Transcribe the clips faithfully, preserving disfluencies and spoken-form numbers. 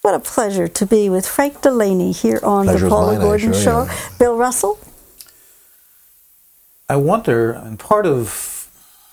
What a pleasure to be with Frank Delaney here on Pleasure's the Paula mine, Gordon sure, Show. yeah. Bill Russell? I wonder, and part of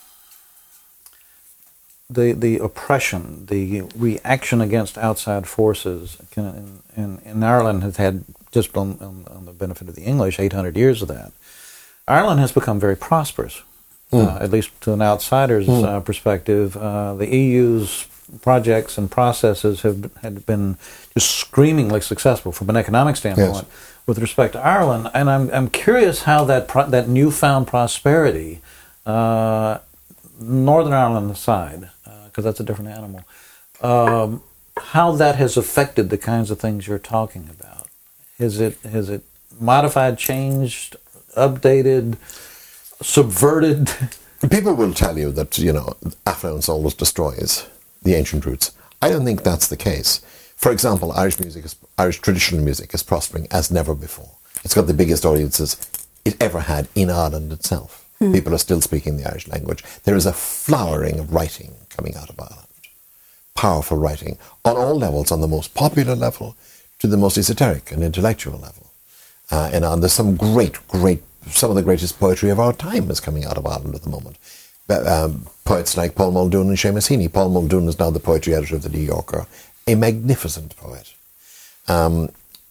the the oppression, the reaction against outside forces in, in, in Ireland has had, just on, on, on the benefit of the English, eight hundred years of that. Ireland has become very prosperous, mm. uh, at least to an outsider's mm. uh, perspective. Uh, the E U's projects and processes have had been just screamingly successful from an economic standpoint yes. with respect to Ireland. And I'm I'm curious how that pro- that newfound prosperity, uh, Northern Ireland aside, because uh, that's a different animal, um, how that has affected the kinds of things you're talking about. Has it has it modified, changed, updated, subverted? People will tell you that, you know, affluence always destroys the ancient roots. I don't think that's the case. For example, Irish music, is, Irish traditional music is prospering as never before. It's got the biggest audiences it ever had in Ireland itself. Hmm. People are still speaking the Irish language. There is a flowering of writing coming out of Ireland. Powerful writing on all levels, on the most popular level to the most esoteric and intellectual level. Uh, and on there's some great, great, some of the greatest poetry of our time is coming out of Ireland at the moment. Um, poets like Paul Muldoon and Seamus Heaney. Paul Muldoon is now the poetry editor of the New Yorker, a magnificent poet. Um,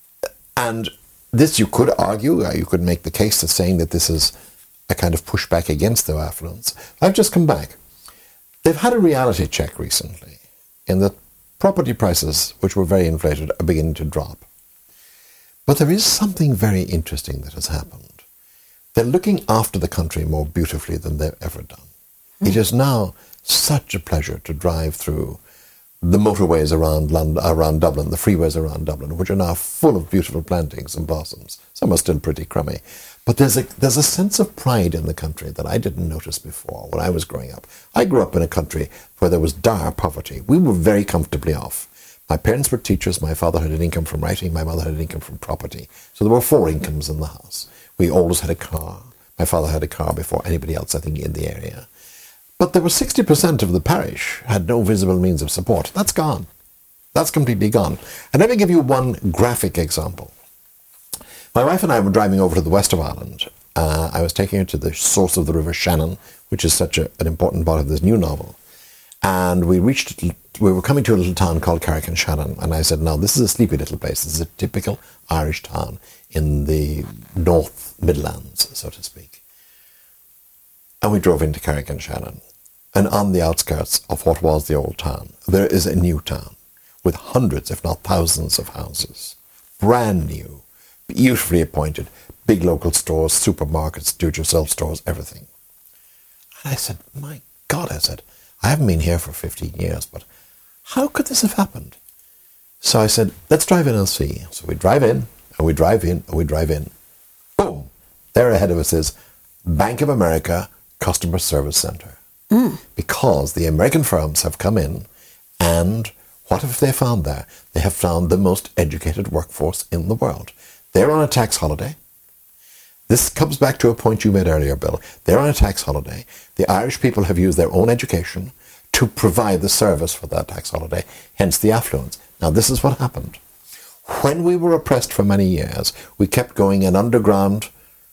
and this, you could argue, uh, you could make the case of saying that this is a kind of pushback against their affluence. I've just come back. They've had a reality check recently in that property prices, which were very inflated, are beginning to drop. But there is something very interesting that has happened. They're looking after the country more beautifully than they've ever done. Mm. It is now such a pleasure to drive through the motorways around London, around Dublin, the freeways around Dublin, which are now full of beautiful plantings and blossoms. Some are still pretty crummy. But there's a, there's a sense of pride in the country that I didn't notice before when I was growing up. I grew up in a country where there was dire poverty. We were very comfortably off. My parents were teachers. My father had an income from writing. My mother had an income from property. So there were four incomes in the house. We always had a car. My father had a car before anybody else, I think, in the area. But there was sixty percent of the parish had no visible means of support. That's gone. That's completely gone. And let me give you one graphic example. My wife and I were driving over to the west of Ireland. Uh, I was taking her to the source of the River Shannon, which is such a, an important part of this new novel. And we reached, we were coming to a little town called Carrick-on-Shannon. And I said, no, this is a sleepy little place. This is a typical Irish town in the North Midlands, so to speak. And we drove into Carrick-on-Shannon. And on the outskirts of what was the old town, there is a new town with hundreds, if not thousands, of houses. Brand new, beautifully appointed, big local stores, supermarkets, do-it-yourself stores, everything. And I said, my God, I said, I haven't been here for fifteen years, but how could this have happened? So I said, let's drive in and see. So we drive in, and we drive in, and we drive in. Boom! There ahead of us is Bank of America Customer Service Center. Mm. Because the American firms have come in, and what have they found there? They have found the most educated workforce in the world. They're on a tax holiday. This comes back to a point you made earlier, Bill. They're on a tax holiday. The Irish people have used their own education to provide the service for that tax holiday, hence the affluence. Now, this is what happened. When we were oppressed for many years, we kept going an underground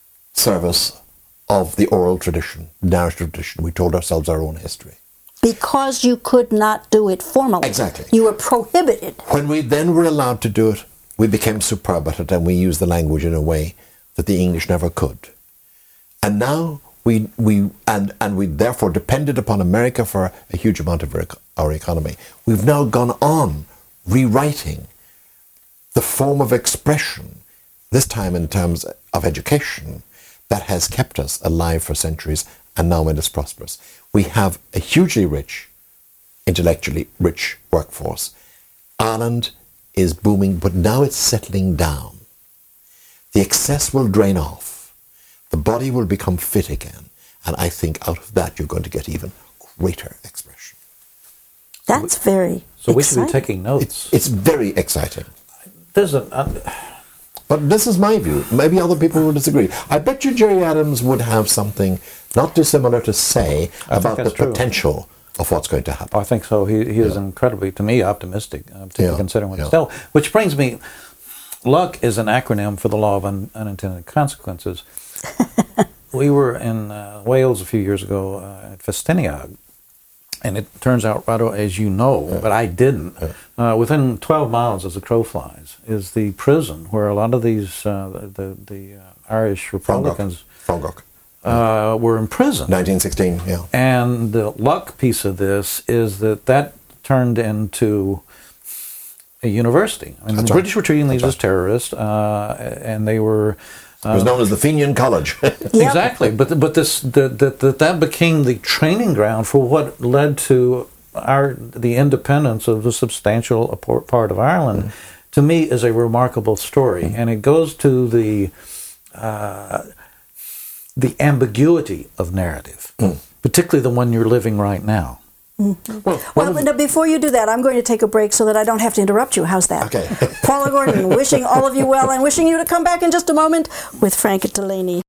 service of the oral tradition, the Irish tradition. We told ourselves our own history. Because you could not do it formally. Exactly. You were prohibited. When we then were allowed to do it, we became superb at it, and we used the language in a way that the English never could. And now we we and, and we therefore depended upon America for a huge amount of our, our economy. We've now gone on rewriting the form of expression, this time in terms of education, that has kept us alive for centuries and now made us prosperous. We have a hugely rich, intellectually rich workforce. Ireland is booming, but now it's settling down. The excess will drain off. The body will become fit again. And I think out of that you're going to get even greater expression. That's very So we exciting. should be taking notes. It's, it's very exciting. There's a... Uh, But this is my view. Maybe other people will disagree. I bet you Gerry Adams would have something not dissimilar to say I about the true. potential of what's going to happen. I think so. He, he is Yeah. incredibly, to me, optimistic, uh, particularly Yeah, considering what yeah. he's told. Which brings me, luck is an acronym for the law of un, unintended consequences. We were in uh, Wales a few years ago uh, at Festiniog, and it turns out, right away, as you know, Yeah. but I didn't, Yeah. uh, within twelve miles as the crow flies is the prison where a lot of these, uh, the, the, the uh, Irish Republicans Fongok. uh, were imprisoned. nineteen sixteen, yeah. And the luck piece of this is that that turned into a university. I mean, That's the right. British were treating these That's as terrorists, uh, and they were It was known as the Fenian College. Yep. exactly. But but this that that that that became the training ground for what led to our the independence of a substantial por- part of Ireland. Mm. To me, is a remarkable story, mm. and it goes to the. Uh, the ambiguity of narrative, Mm. particularly the one you're living right now. Mm-hmm. Well, Well, but before you do that, I'm going to take a break so that I don't have to interrupt you. How's that? Okay. Paula Gordon, wishing all of you well and wishing you to come back in just a moment with Frank Delaney.